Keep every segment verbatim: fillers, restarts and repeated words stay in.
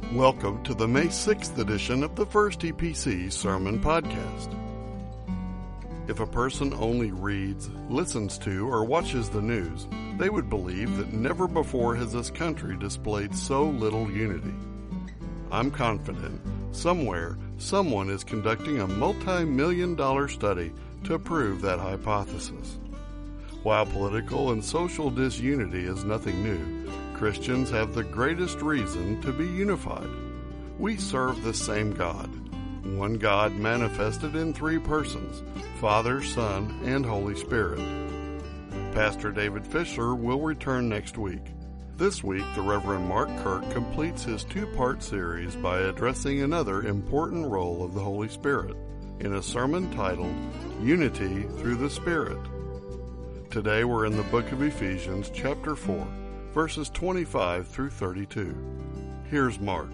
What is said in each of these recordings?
Welcome to the May sixth edition of the First E P C Sermon Podcast. If a person only reads, listens to, or watches the news, they would believe that never before has this country displayed so little unity. I'm confident somewhere, someone is conducting a multi-million dollar study to prove that hypothesis. While political and social disunity is nothing new, Christians have the greatest reason to be unified. We serve the same God, one God manifested in three persons, Father, Son, and Holy Spirit. Pastor David Fisher will return next week. This week, the Reverend Mark Kirk completes his two-part series by addressing another important role of the Holy Spirit in a sermon titled, Unity Through the Spirit. Today we're in the book of Ephesians, chapter four, verses twenty-five through thirty-two. Here's Mark.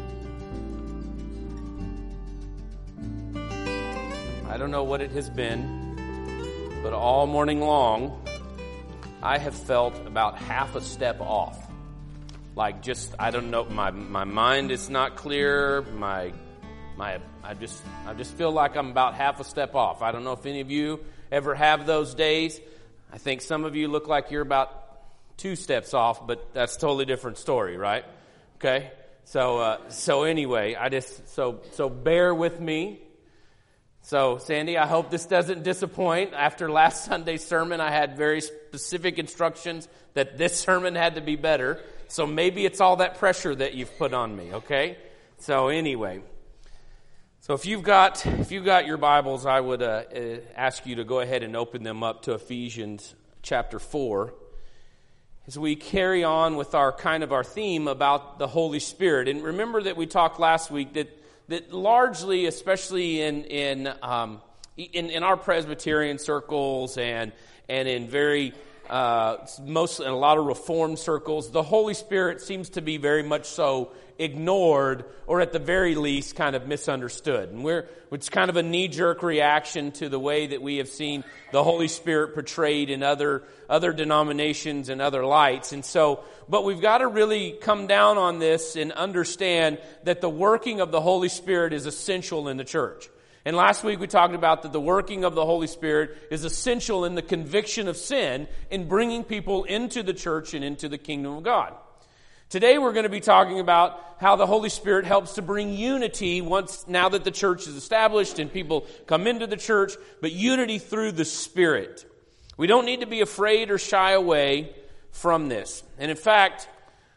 I don't know what it has been, but all morning long, I have felt about half a step off. Like just, I don't know, my my mind is not clear, my my I just I just feel like I'm about half a step off. I don't know if any of you ever have those days. I think some of you look like you're about two steps off, but that's a totally different story, right? Okay? So uh, so anyway, I just so so bear with me. So Sandy, I hope this doesn't disappoint. After last Sunday's sermon, I had very specific instructions that this sermon had to be better. So maybe it's all that pressure that you've put on me, okay? So anyway, so if you've got if you've got your Bibles, I would uh, uh, ask you to go ahead and open them up to Ephesians chapter four. As we carry on with our kind of our theme about the Holy Spirit. And remember that we talked last week that that largely, especially in in um, in, in our Presbyterian circles and and in very uh, most in a lot of Reformed circles, the Holy Spirit seems to be very much so ignored, or at the very least, kind of misunderstood. And we're it's kind of a knee-jerk reaction to the way that we have seen the Holy Spirit portrayed in other other denominations and other lights. And so, but we've got to really come down on this and understand that the working of the Holy Spirit is essential in the church. And last week we talked about that the working of the Holy Spirit is essential in the conviction of sin in bringing people into the church and into the kingdom of God. Today we're going to be talking about how the Holy Spirit helps to bring unity once now that the church is established and people come into the church, but unity through the Spirit. We don't need to be afraid or shy away from this. And in fact,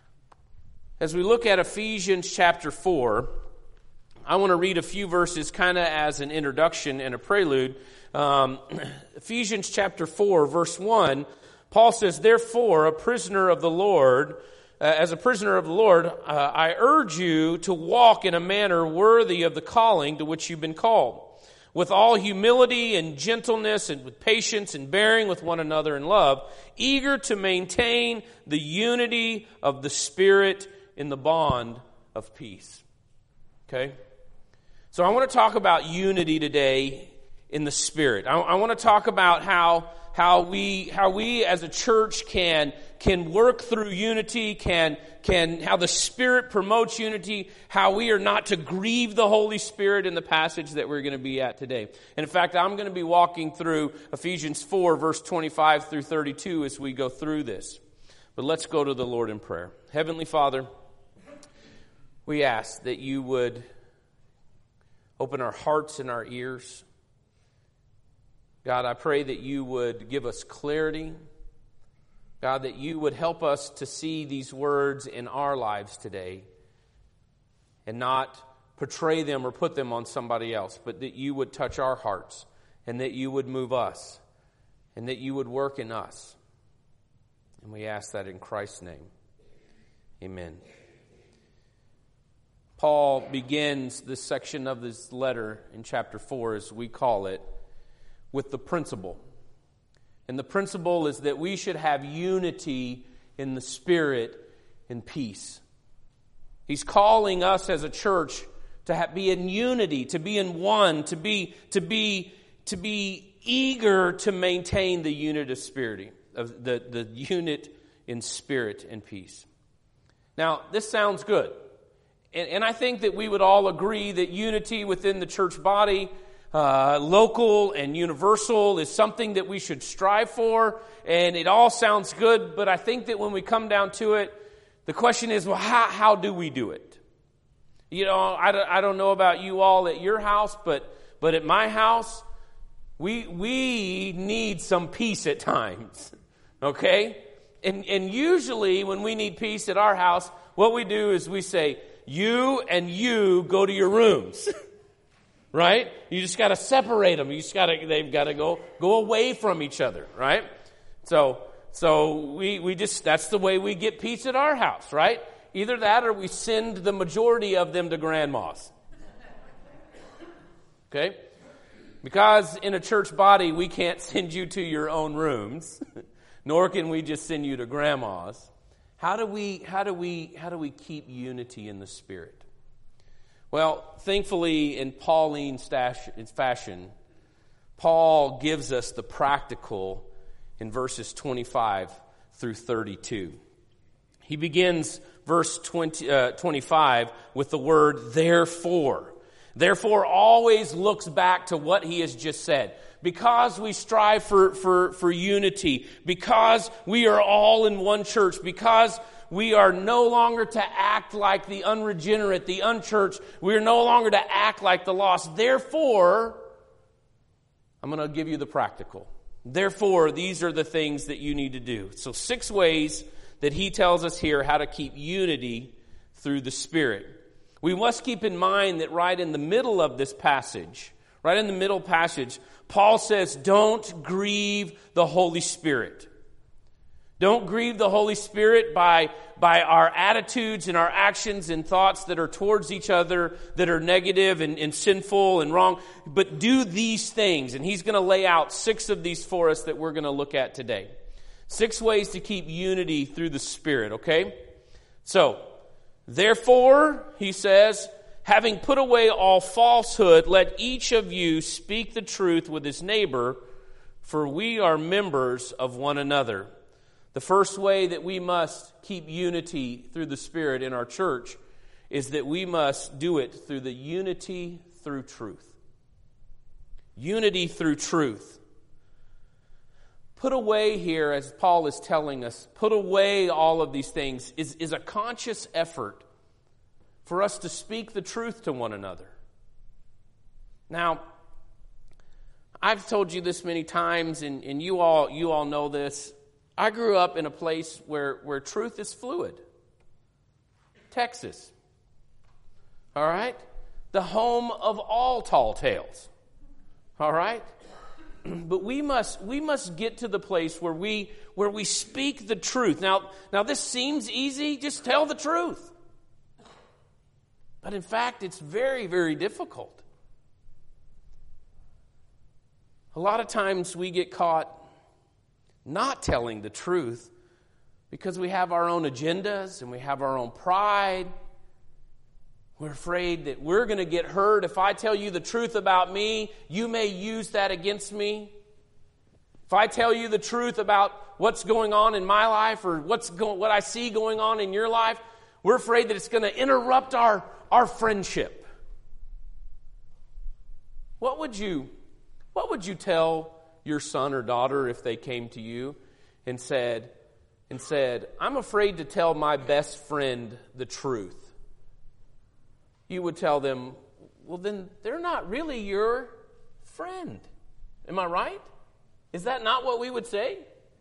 as we look at Ephesians chapter four, I want to read a few verses kind of as an introduction and a prelude. Um, Ephesians chapter four, verse one, Paul says, "Therefore, a prisoner of the Lord, uh, as a prisoner of the Lord, uh, I urge you to walk in a manner worthy of the calling to which you've been called, with all humility and gentleness and with patience and bearing with one another in love, eager to maintain the unity of the Spirit in the bond of peace." Okay? So I want to talk about unity today in the Spirit. I, I want to talk about how how we how we as a church can can work through unity, can can how the Spirit promotes unity, how we are not to grieve the Holy Spirit in the passage that we're going to be at today. And in fact, I'm going to be walking through Ephesians four, verse twenty-five through thirty-two as we go through this. But let's go to the Lord in prayer. Heavenly Father, we ask that you would open our hearts and our ears. God, I pray that you would give us clarity. God, that you would help us to see these words in our lives today and not portray them or put them on somebody else, but that you would touch our hearts and that you would move us and that you would work in us. And we ask that in Christ's name. Amen. Paul begins this section of this letter in chapter four, as we call it, with the principle. And the principle is that we should have unity in the Spirit and peace. He's calling us as a church to have, be in unity, to be in one, to be to be to be eager to maintain the unit of spirit, of the, the unit in spirit and peace. Now, this sounds good. And, and I think that we would all agree that unity within the church body, uh, local and universal, is something that we should strive for. And it all sounds good, but I think that when we come down to it, the question is, well, how, how do we do it? You know, I don't, I don't know about you all at your house, but but at my house, we we need some peace at times, okay? And and usually when we need peace at our house, what we do is we say, you and you go to your rooms, right? You just got to separate them. You just got to they've got to go go away from each other, right? So so we we just that's the way we get peace at our house, right? Either that or we send the majority of them to grandma's. Okay? Because in a church body, we can't send you to your own rooms, nor can we just send you to grandma's. How do we how do we how do we keep unity in the Spirit? Well, thankfully in Pauline fashion, Paul gives us the practical in verses twenty-five through thirty-two. He begins verse twenty, uh, twenty-five with the word therefore. Therefore always looks back to what he has just said. Because we strive for, for, for unity, because we are all in one church, because we are no longer to act like the unregenerate, the unchurched, we are no longer to act like the lost. Therefore, I'm going to give you the practical. Therefore, these are the things that you need to do. So six ways that he tells us here how to keep unity through the Spirit. We must keep in mind that right in the middle of this passage, right in the middle passage, Paul says, don't grieve the Holy Spirit. Don't grieve the Holy Spirit by, by our attitudes and our actions and thoughts that are towards each other, that are negative and, and sinful and wrong. But do these things. And he's going to lay out six of these for us that we're going to look at today. Six ways to keep unity through the Spirit, okay? So, therefore, he says, having put away all falsehood, let each of you speak the truth with his neighbor, for we are members of one another. The first way that we must keep unity through the Spirit in our church is that we must do it through the unity through truth. Unity through truth. Put away here, as Paul is telling us, put away all of these things is, is a conscious effort for us to speak the truth to one another. Now, I've told you this many times, and, and you all you all know this. I grew up in a place where, where truth is fluid. Texas. All right? The home of all tall tales. All right? But we must we must get to the place where we where we speak the truth. Now, now this seems easy, just tell the truth. But in fact, it's very, very difficult. A lot of times we get caught not telling the truth because we have our own agendas and we have our own pride. We're afraid that we're going to get hurt. If I tell you the truth about me, you may use that against me. If I tell you the truth about what's going on in my life or what's go- what I see going on in your life, we're afraid that it's going to interrupt our, our friendship. What would you, what would you tell your son or daughter if they came to you and said, and said, I'm afraid to tell my best friend the truth? You would tell them, well, then they're not really your friend. Am I right? Is that not what we would say?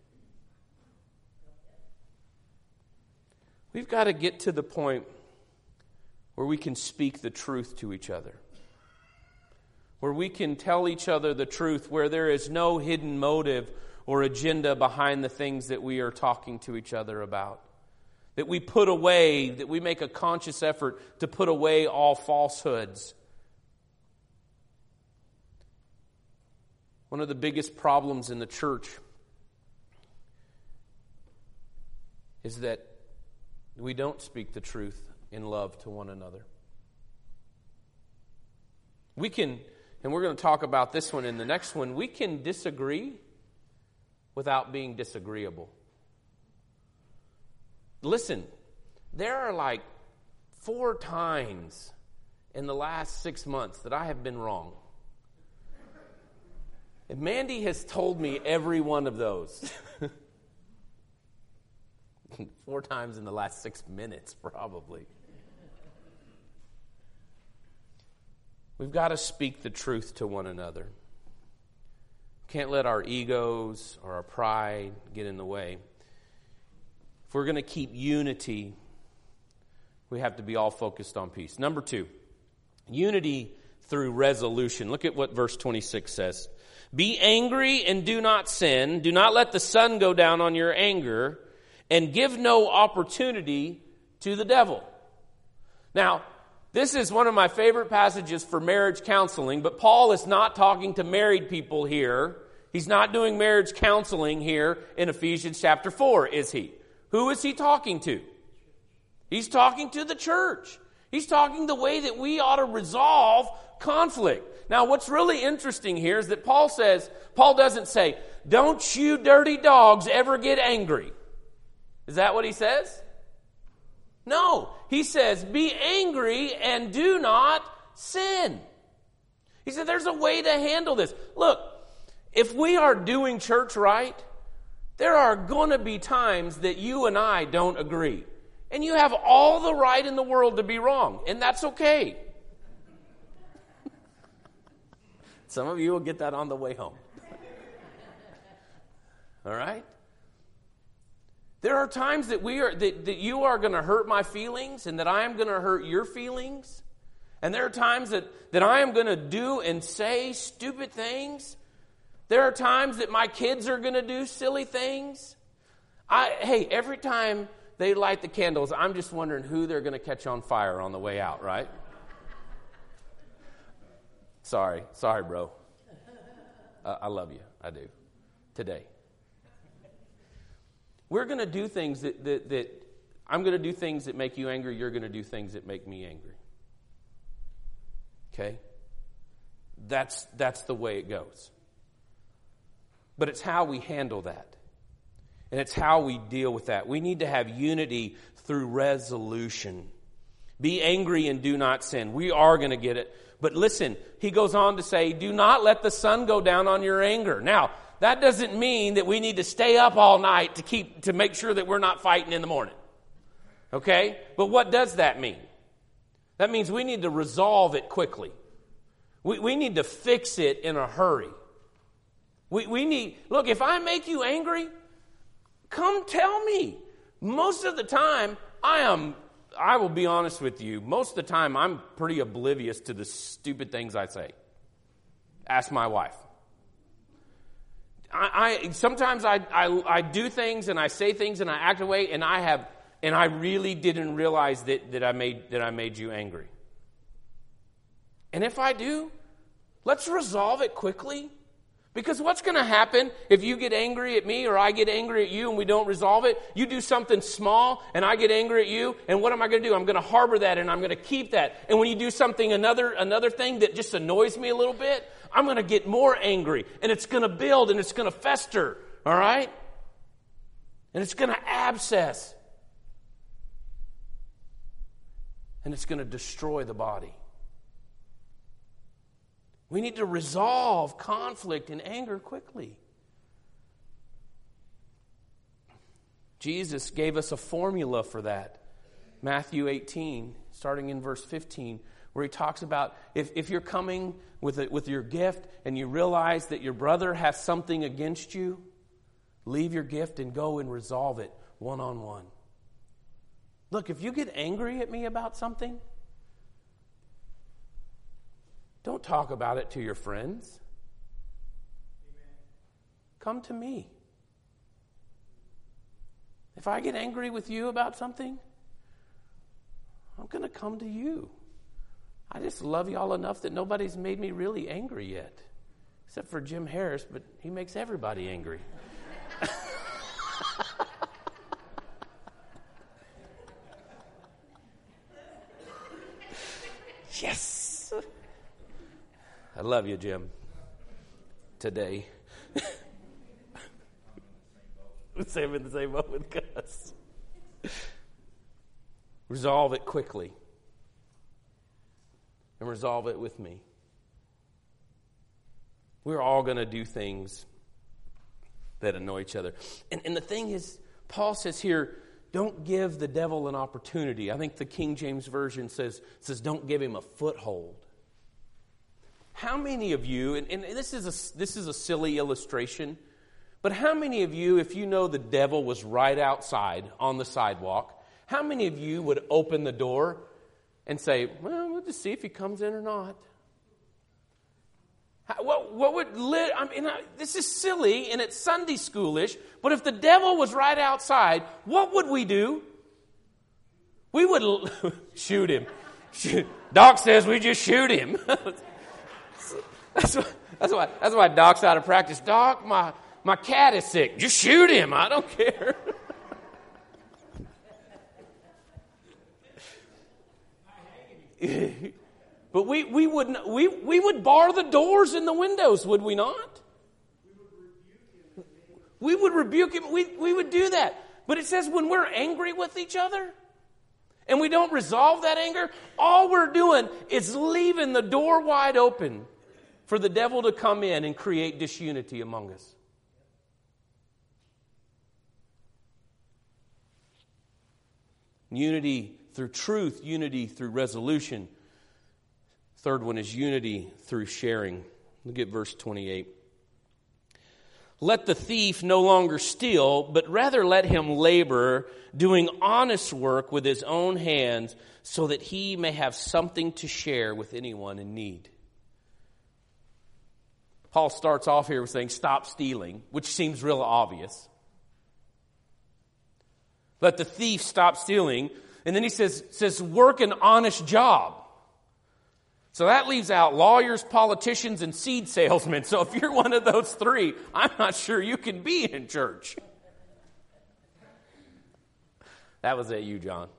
We've got to get to the point where we can speak the truth to each other. Where we can tell each other the truth, where there is no hidden motive or agenda behind the things that we are talking to each other about. That we put away, that we make a conscious effort to put away all falsehoods. One of the biggest problems in the church is that we don't speak the truth in love to one another. We can, and we're going to talk about this one in the next one, we can disagree without being disagreeable. Listen, there are like four times in the last six months that I have been wrong. And Mandy has told me every one of those. Four times in the last six minutes, probably. We've got to speak the truth to one another. Can't let our egos or our pride get in the way. If we're going to keep unity, we have to be all focused on peace. Number two, unity through resolution. Look at what verse twenty-six says. Be angry and do not sin. Do not let the sun go down on your anger, and give no opportunity to the devil. Now, this is one of my favorite passages for marriage counseling, but Paul is not talking to married people here. He's not doing marriage counseling here in Ephesians chapter four, is he? Who is he talking to? He's talking to the church. He's talking the way that we ought to resolve conflict. Now, what's really interesting here is that Paul says, Paul doesn't say, don't you dirty dogs ever get angry. Is that what he says? No. He says, be angry and do not sin. He said, there's a way to handle this. Look, if we are doing church right, there are going to be times that you and I don't agree. And you have all the right in the world to be wrong. And that's okay. Some of you will get that on the way home. All right? There are times that we are that, that you are going to hurt my feelings and that I am going to hurt your feelings. And there are times that, that I am going to do and say stupid things. There are times that my kids are going to do silly things. I hey, every time they light the candles, I'm just wondering who they're going to catch on fire on the way out, right? Sorry. Sorry, bro. Uh, I love you. I do. Today. We're going to do things that, that, that I'm going to do things that make you angry. You're going to do things that make me angry. Okay? That's, that's the way it goes. But it's how we handle that. And it's how we deal with that. We need to have unity through resolution. Be angry and do not sin. We are going to get it. But listen, he goes on to say, do not let the sun go down on your anger. Now, that doesn't mean that we need to stay up all night to keep to make sure that we're not fighting in the morning. Okay? But what does that mean? That means we need to resolve it quickly. We, we need to fix it in a hurry. We, we need, look, if I make you angry, come tell me. Most of the time, I am, I will be honest with you, most of the time I'm pretty oblivious to the stupid things I say. Ask my wife. I, I sometimes I, I I do things and I say things and I act away and I have and I really didn't realize that, that I made that I made you angry. And if I do, let's resolve it quickly. Because what's going to happen if you get angry at me or I get angry at you and we don't resolve it? You do something small and I get angry at you, and what am I going to do? I'm going to harbor that and I'm going to keep that. And when you do something, another another thing that just annoys me a little bit, I'm going to get more angry, and it's going to build and it's going to fester, all right? And it's going to abscess. And it's going to destroy the body. We need to resolve conflict and anger quickly. Jesus gave us a formula for that. Matthew eighteen, starting in verse fifteen, where he talks about if, if you're coming with a, with your gift and you realize that your brother has something against you, leave your gift and go and resolve it one-on-one. Look, if you get angry at me about something, don't talk about it to your friends. Amen. Come to me. If I get angry with you about something, I'm going to come to you. I just love y'all enough that nobody's made me really angry yet. Except for Jim Harris, but he makes everybody angry. Yes! I love you, Jim. Today. Same in the same boat with Gus. Resolve it quickly. and resolve it with me. We're all going to do things that annoy each other. And, and the thing is, Paul says here, don't give the devil an opportunity. I think the King James Version says, says don't give him a foothold. How many of you, and, and this is a, this is a silly illustration, but how many of you, if you know the devil was right outside on the sidewalk, how many of you would open the door and say, well, we'll just see if he comes in or not? How, what, what would, lit, I mean, I, this is silly and it's Sunday schoolish, but if the devil was right outside, what would we do? We would shoot him. Shoot. Doc says we just shoot him. That's why, that's why, that's why Doc's out of practice. Doc, my, my cat is sick. Just shoot him. I don't care. But we, we, would, we, we would bar the doors and the windows, would we not? We would rebuke him. We, we would do that. But it says when we're angry with each other and we don't resolve that anger, all we're doing is leaving the door wide open for the devil to come in and create disunity among us. Unity through truth, unity through resolution. Third one is unity through sharing. Look at verse twenty-eight. Let the thief no longer steal, but rather let him labor, doing honest work with his own hands, so that he may have something to share with anyone in need. Paul starts off here with saying, stop stealing, which seems real obvious. Let the thief stop stealing. And then he says, says work an honest job. So that leaves out lawyers, politicians, and seed salesmen. So if you're one of those three, I'm not sure you can be in church. That was at you, John.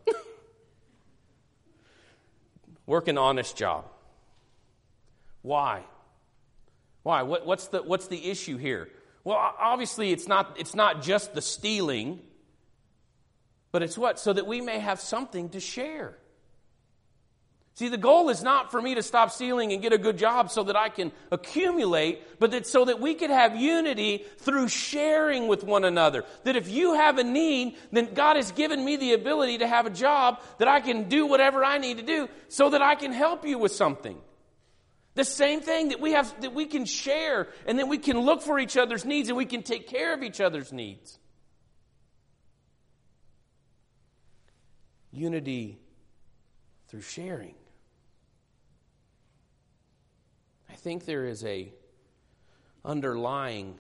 Work an honest job. Why? Why? What, what's the what's the issue here? Well, obviously it's not it's not just the stealing, but it's what? So that we may have something to share. See, the goal is not for me to stop stealing and get a good job so that I can accumulate, but that so that we could have unity through sharing with one another. That if you have a need, then God has given me the ability to have a job that I can do whatever I need to do so that I can help you with something. The same thing that we have, that we can share, and then we can look for each other's needs and we can take care of each other's needs. Unity through sharing. I think there is a underlying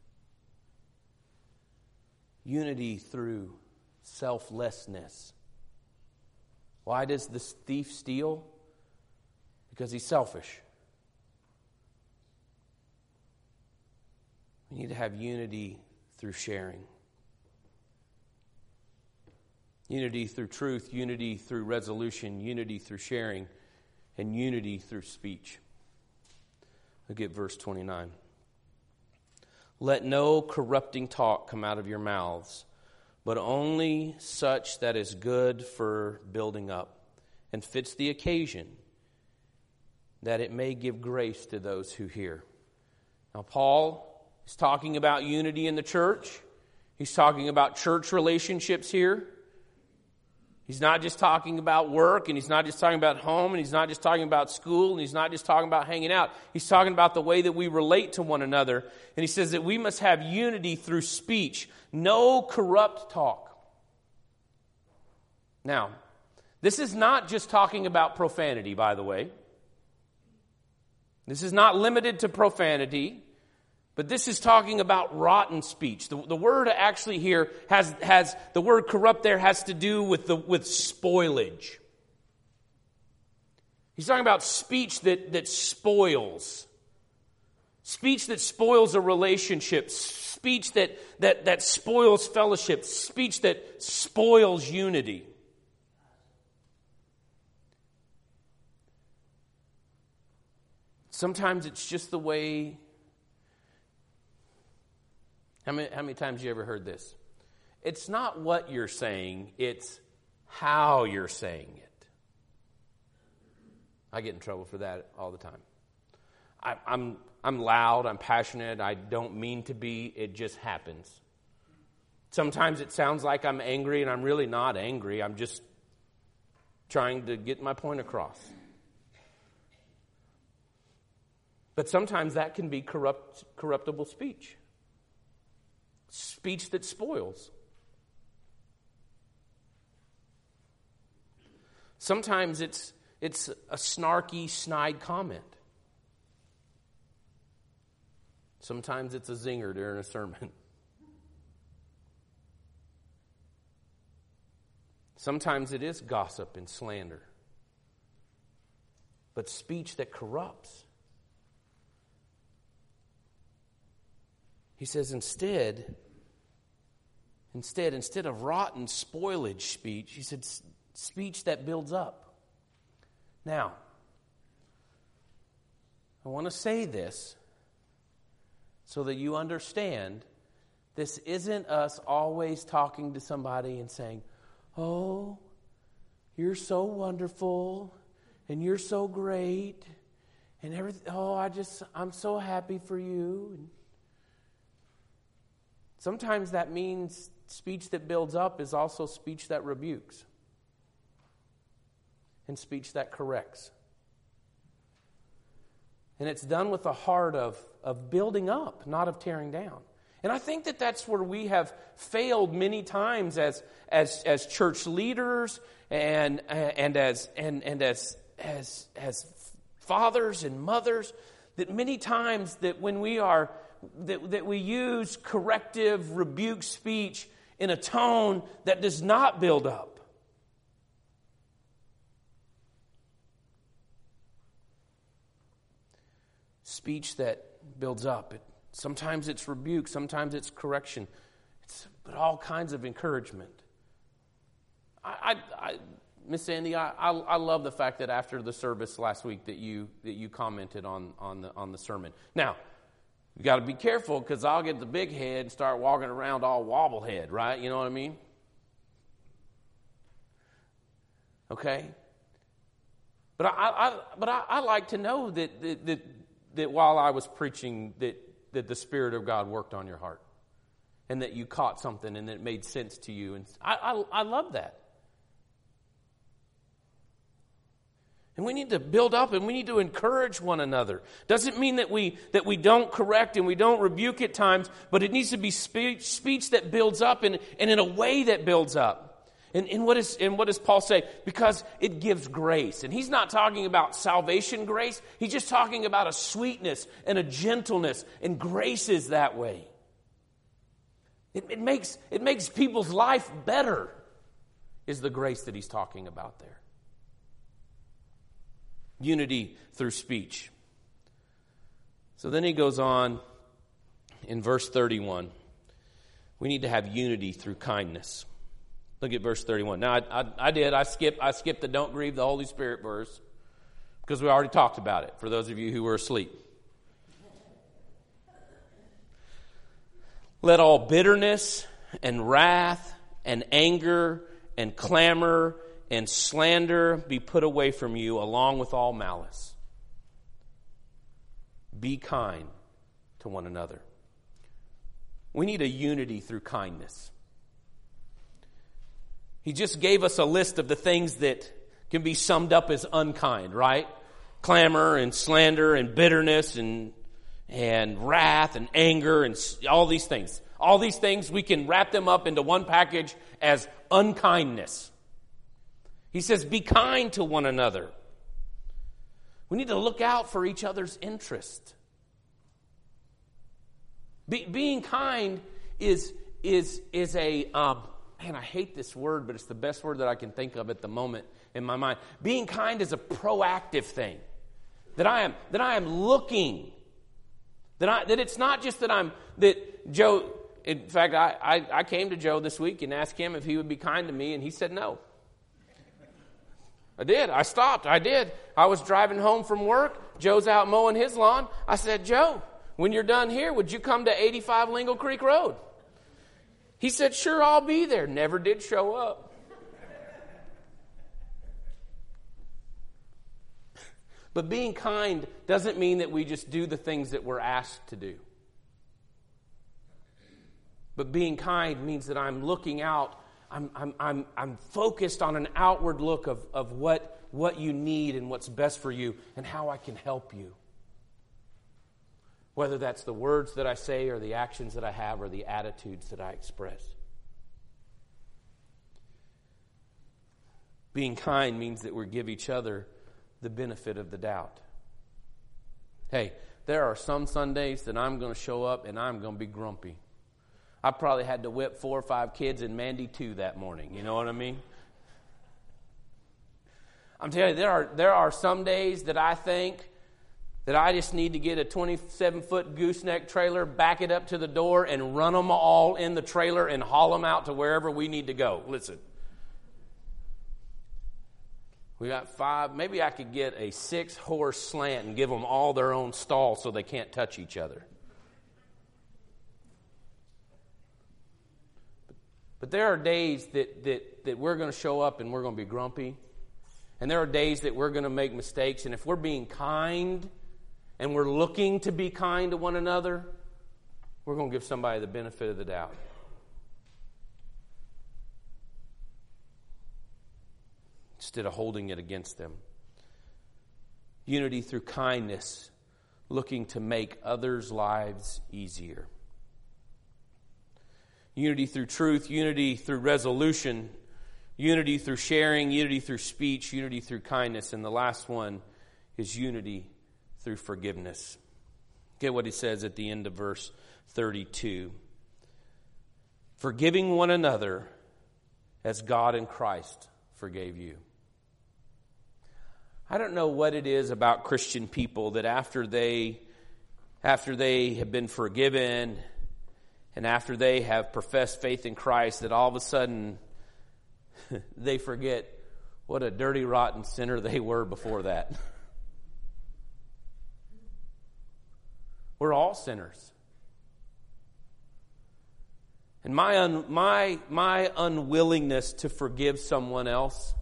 unity through selflessness. Why does this thief steal? Because he's selfish. We need to have unity through sharing. Unity through truth, unity through resolution, unity through sharing, and unity through speech. Look at verse twenty-nine. Let no corrupting talk come out of your mouths, but only such that is good for building up and fits the occasion, that it may give grace to those who hear. Now, Paul is talking about unity in the church. He's talking about church relationships here. He's not just talking about work, and he's not just talking about home, and he's not just talking about school, and he's not just talking about hanging out. He's talking about the way that we relate to one another. And he says that we must have unity through speech, no corrupt talk. Now, this is not just talking about profanity, by the way. This is not limited to profanity. But this is talking about rotten speech. The, the word actually here has, has, the word corrupt there has to do with the, with spoilage. He's talking about speech that, that spoils. Speech that spoils a relationship. Speech that, that, that spoils fellowship. Speech that spoils unity. Sometimes it's just the way. How many, how many times have you ever heard this? It's not what you're saying, it's how you're saying it. I get in trouble for that all the time. I, I'm I'm loud, I'm passionate, I don't mean to be, it just happens. Sometimes it sounds like I'm angry, and I'm really not angry. I'm just trying to get my point across. But sometimes that can be corrupt, corruptible speech. Speech that spoils. Sometimes it's it's a snarky, snide comment. Sometimes it's a zinger during a sermon. Sometimes it is gossip and slander. But speech that corrupts. He says instead, instead, instead of rotten spoilage speech, he said speech that builds up. Now, I want to say this so that you understand this isn't us always talking to somebody and saying, oh, you're so wonderful and you're so great and everything. Oh, I just, I'm so happy for you. And sometimes that means speech that builds up is also speech that rebukes and speech that corrects. And it's done with a heart of, of building up, not of tearing down. And I think that that's where we have failed many times as as as church leaders and and as and and as as as fathers and mothers, that many times that when we are that, that we use corrective rebuke speech in a tone that does not build up. Speech that builds up. It, sometimes it's rebuke, sometimes it's correction, it's, but all kinds of encouragement. I, I, I Miss Sandy, I, I, I love the fact that after the service last week that you that you commented on on the on the sermon. Now, you got to be careful because I'll get the big head and start walking around all wobblehead, right? You know what I mean? Okay. But I, I but I, I like to know that that. that that while I was preaching that, that the Spirit of God worked on your heart and that you caught something and that it made sense to you. And I, I, I love that. And we need to build up and we need to encourage one another. Doesn't mean that we that we don't correct and we don't rebuke at times, but it needs to be speech, speech that builds up and, and in a way that builds up. And, and, what is, and what does Paul say? Because it gives grace. And he's not talking about salvation grace. He's just talking about a sweetness and a gentleness. And grace is that way. It, it, makes, it makes people's life better, is the grace that he's talking about there. Unity through speech. So then he goes on in verse thirty-one. We need to have unity through kindness. Look at verse thirty-one. Now, I, I, I did. I skipped, I skipped the don't grieve the Holy Spirit verse because we already talked about it for those of you who were asleep. Let all bitterness and wrath and anger and clamor and slander be put away from you along with all malice. Be kind to one another. We need a unity through kindness. He just gave us a list of the things that can be summed up as unkind, right? Clamor and slander and bitterness and and wrath and anger and all these things. All these things, we can wrap them up into one package as unkindness. He says, be kind to one another. We need to look out for each other's interest. Be, being kind is is is a um, man. I hate this word, but it's the best word that I can think of at the moment in my mind. Being kind is a proactive thing. That I am that I am looking. That I that it's not just that I'm that Joe. In fact, I, I I came to Joe this week and asked him if he would be kind to me, and he said no. I did. I stopped. I did. I was driving home from work. Joe's out mowing his lawn. I said, Joe, when you're done here, would you come to eighty-five Lingle Creek Road? He said, sure, I'll be there. Never did show up. But being kind doesn't mean that we just do the things that we're asked to do. But being kind means that I'm looking out, I'm, I'm, I'm, I'm focused on an outward look of, of what, what you need and what's best for you and how I can help you. Whether that's the words that I say or the actions that I have or the attitudes that I express. Being kind means that we give each other the benefit of the doubt. Hey, there are some Sundays that I'm going to show up and I'm going to be grumpy. I probably had to whip four or five kids and Mandy too that morning. You know what I mean? I'm telling you, there are there are some days that I think that I just need to get a twenty-seven foot gooseneck trailer, back it up to the door, and run them all in the trailer and haul them out to wherever we need to go. Listen. We got five. Maybe I could get a six-horse slant and give them all their own stall so they can't touch each other. But there are days that, that, that we're going to show up and we're going to be grumpy. And there are days that we're going to make mistakes. And if we're being kind and we're looking to be kind to one another, we're going to give somebody the benefit of the doubt. Instead of holding it against them. Unity through kindness, looking to make others' lives easier. Unity through truth, unity through resolution, unity through sharing, unity through speech, unity through kindness. And the last one is unity through forgiveness. Get what he says at the end of verse thirty-two. Forgiving one another as God in Christ forgave you. I don't know what it is about Christian people that after they, after they have been forgiven and after they have professed faith in Christ, that all of a sudden they forget what a dirty, rotten sinner they were before that. We're all sinners. And my un, my my unwillingness to forgive someone else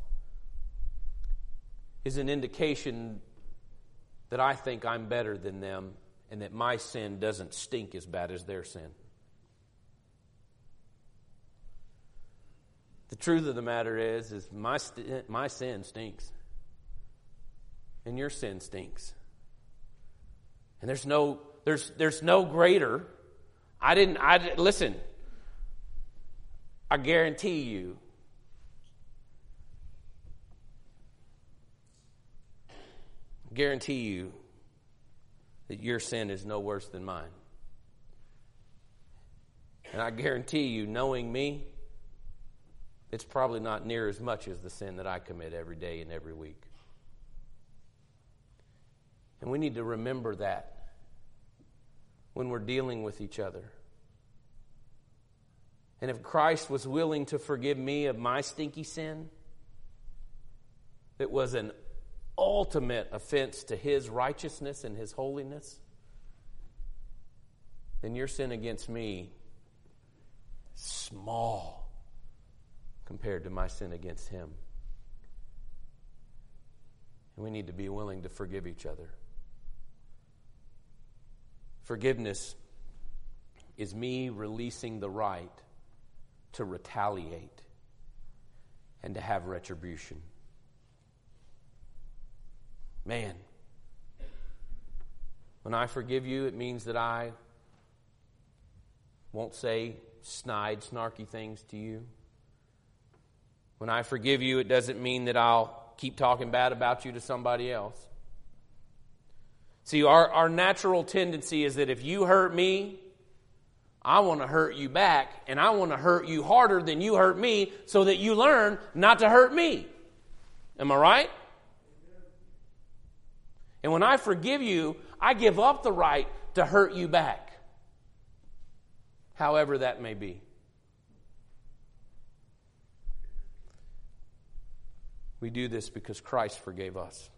is an indication that I think I'm better than them and that my sin doesn't stink as bad as their sin. The truth of the matter is, is my st- my sin stinks. And your sin stinks. And there's no there's there's no greater. I didn't I listen. I guarantee you guarantee you that your sin is no worse than mine. And I guarantee you, knowing me, it's probably not near as much as the sin that I commit every day and every week. And we need to remember that when we're dealing with each other. And if Christ was willing to forgive me of my stinky sin, that was an ultimate offense to His righteousness and His holiness, then your sin against me is small compared to my sin against Him. And we need to be willing to forgive each other. Forgiveness is me releasing the right to retaliate and to have retribution. Man, when I forgive you, it means that I won't say snide, snarky things to you. When I forgive you, it doesn't mean that I'll keep talking bad about you to somebody else. See, our, our natural tendency is that if you hurt me, I want to hurt you back, and I want to hurt you harder than you hurt me so that you learn not to hurt me. Am I right? And when I forgive you, I give up the right to hurt you back, however that may be. We do this because Christ forgave us.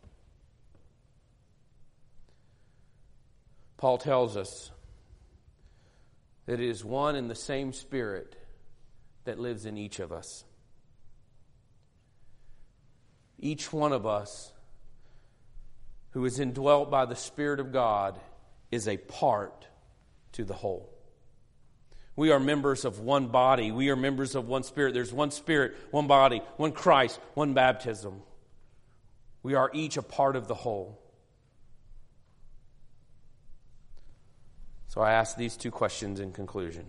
Paul tells us that it is one and the same Spirit that lives in each of us. Each one of us who is indwelt by the Spirit of God is a part to the whole. We are members of one body. We are members of one Spirit. There's one Spirit, one body, one Christ, one baptism. We are each a part of the whole. So I ask these two questions in conclusion.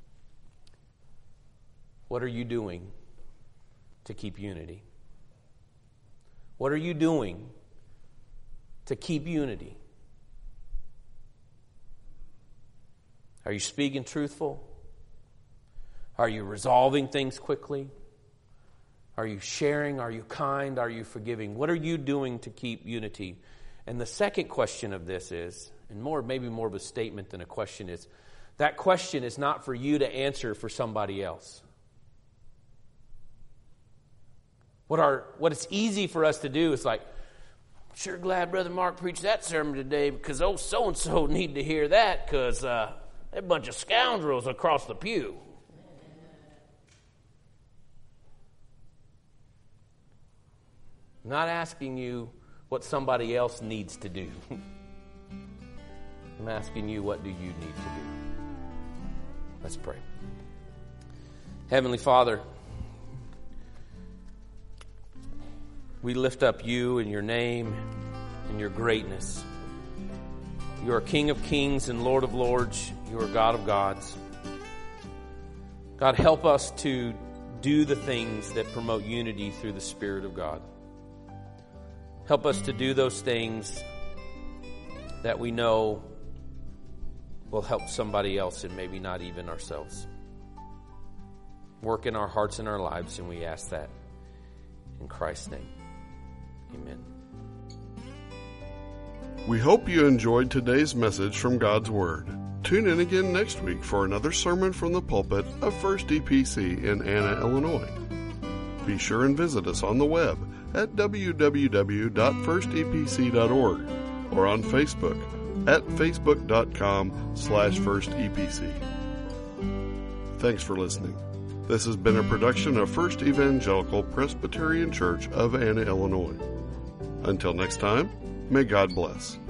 What are you doing to keep unity? What are you doing to keep unity? Are you speaking truthful? Are you resolving things quickly? Are you sharing? Are you kind? Are you forgiving? What are you doing to keep unity? And the second question of this is, and more maybe more of a statement than a question, is that question is not for you to answer for somebody else. What our what it's easy for us to do is like, I'm sure glad Brother Mark preached that sermon today because oh so-and-so need to hear that because uh, they're a bunch of scoundrels across the pew. I'm not asking you what somebody else needs to do. I'm asking you, what do you need to do? Let's pray. Heavenly Father, we lift up you and your name and your greatness. You are King of kings and Lord of lords. You are God of gods. God, help us to do the things that promote unity through the Spirit of God. Help us to do those things that we know will help somebody else and maybe not even ourselves. Work in our hearts and our lives, and we ask that in Christ's name. Amen. We hope you enjoyed today's message from God's Word. Tune in again next week for another sermon from the pulpit of First E P C in Anna, Illinois. Be sure and visit us on the web at w w w dot first e p c dot org or on Facebook at facebook dot com slash first e p c. Thanks for listening. This has been a production of First Evangelical Presbyterian Church of Anna, Illinois. Until next time, may God bless.